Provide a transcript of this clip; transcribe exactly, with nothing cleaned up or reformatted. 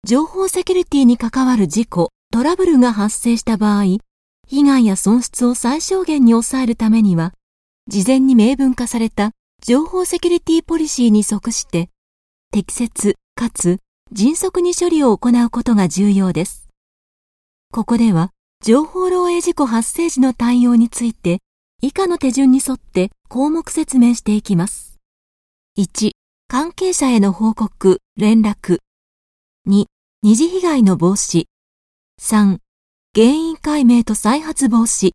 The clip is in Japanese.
情報セキュリティに関わる事故、トラブルが発生した場合、被害や損失を最小限に抑えるためには、事前に明文化された情報セキュリティポリシーに即して、適切かつ迅速に処理を行うことが重要です。ここでは、情報漏洩事故発生時の対応について、以下の手順に沿って項目説明していきます。いち、関係者への報告、連絡。に、二次被害の防止。さん、原因解明と再発防止。